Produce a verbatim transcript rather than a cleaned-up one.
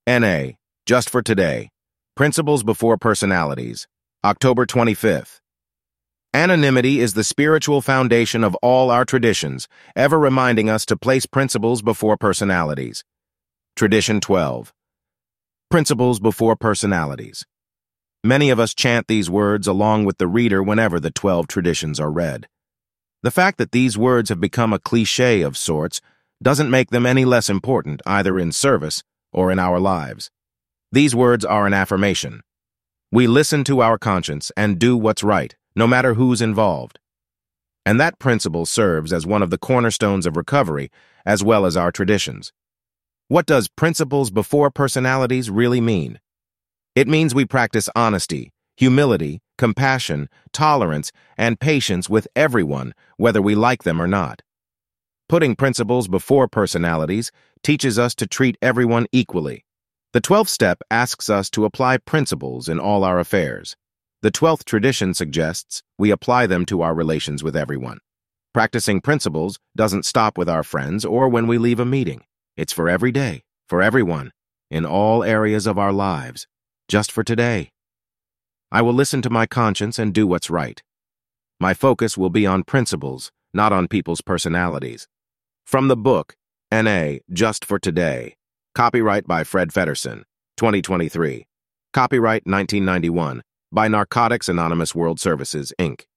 N A, Just for Today. Principles Before Personalities. October twenty-fifth. Anonymity is the spiritual foundation of all our traditions, ever reminding us to place principles before personalities. Tradition twelve. Principles before personalities. Many of us chant these words along with the reader whenever the twelve traditions are read. The fact that these words have become a cliché of sorts doesn't make them any less important either in service or in our lives. These words are an affirmation. We listen to our conscience and do what's right, no matter who's involved. And that principle serves as one of the cornerstones of recovery, as well as our traditions. What does principles before personalities really mean? It means we practice honesty, humility, compassion, tolerance, and patience with everyone, whether we like them or not. Putting principles before personalities teaches us to treat everyone equally. The twelfth step asks us to apply principles in all our affairs. The twelfth tradition suggests we apply them to our relations with everyone. Practicing principles doesn't stop with our friends or when we leave a meeting. It's for every day, for everyone, in all areas of our lives, just for today. I will listen to my conscience and do what's right. My focus will be on principles, not on people's personalities. From the book, N A, Just for Today. Copyright by Fred Feddersen, twenty twenty-three. Copyright nineteen ninety-one, by Narcotics Anonymous World Services, Incorporated